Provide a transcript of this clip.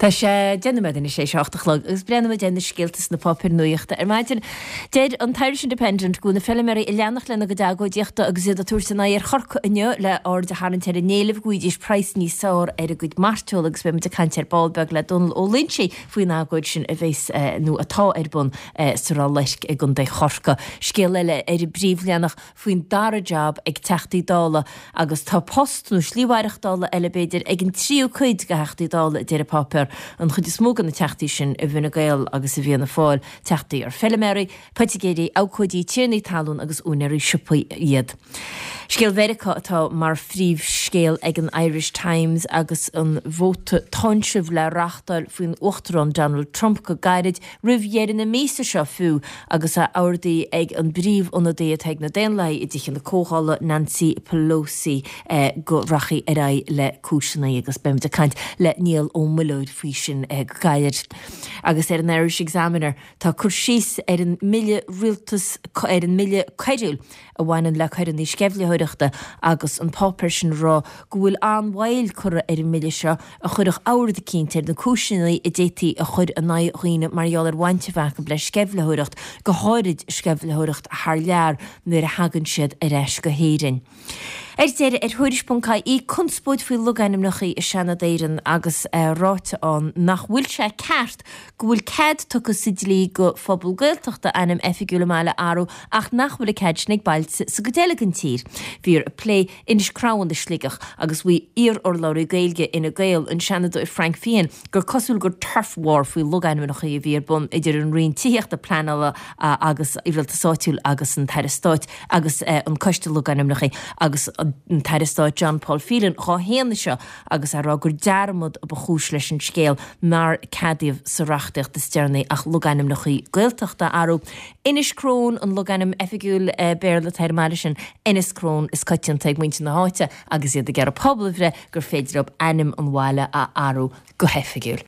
Tá sé dénimid sé seachtalog, gus brenn dénne skiltas na papir nuochta. Maidir déad an Irish Independent gúna filmí I leannach lena go dago díochtta agus a túsanna ar chorca inne le or de hanan ar a néileh guidís price ní saoir ar a gúid martúlagus be de cantir balbeg le Donal O'Lynch faoin nágóid sin a bhés nó atá ar bun sará leisc ag gun de chorca. Scéal eile ar a bríomh leannach faoin dara job ag teachtaí dála agus tá post nó slíhaireach dála eile beidir ag an tríú chuid go heachtaí dála ar a papir. An chud is mógan na teachtaí sin a bhína gael agus a bhíonna fáil teachtaí ar filméirí, patigéirí ácóidí tíirnaí talún agus únairí sipaí iad. Scéal Verica atá mar phríomh scéal ag an Irish Times agus an bhóta tonsibh le rachtal faoin uachtarán Donald Trump go gairid rihhéidir na mísa seo fiú agus a áirdaí ag an bríomh óna déad ag na déanlaí I dtich na cóhála Nancy Pelosi go rachaí ar le cúisina agus bim de cant le níl ó mulóid fao sin gairid. Agus ar an Irish Examiner tá cursís ar an mille rialtas ar an mille cairúil a bhhainan le chuir ní scefliúireachta agus an pápir sin rá gohfuil an bhhail chura ar an mille seo a chuireach áirda cíntear na cúisinaí I détaí a chuir a naíoine marall ar bhainte bhecha le scefliúireacht go háirid scefliúireacht a th lear nuair a hagann siad ar eis go héireann. Déir ar thuirispónca í conspóid faoi luganim nachí I seanna déireann agus ráite an nach bhfuil sé ceart go bhfuil céad tucha sidlí go phobal gaeltachta anam efigúla mála áru ach nach bhfuil céad snig bailte sa go délagan tír. Bhír a plé inis cráin de sligach agus bhí ír or láir gailge ina gail an seanadó I Frank Fian gur cosúil gur turf war faoi luganim nachí a bhír bun idir an rion tíocht a planala agus ihilta sáitiúil agus an teirastáit agus an coiste luganim nachí agus an teirastáid John Paul Phelan chá héana seo agus ará gur dearmod a bachúis leis an scéal mar cadíomh sa rachtaíocht de stearnaí ach luganim nachí gaeltachta áru. Inis crón an luganim efigúil béirla teir mar sin inis crón is coitian teag muinte na háite agus iad a gar a poblbhre gur féidir op anim an bháile a áru go hefigúil.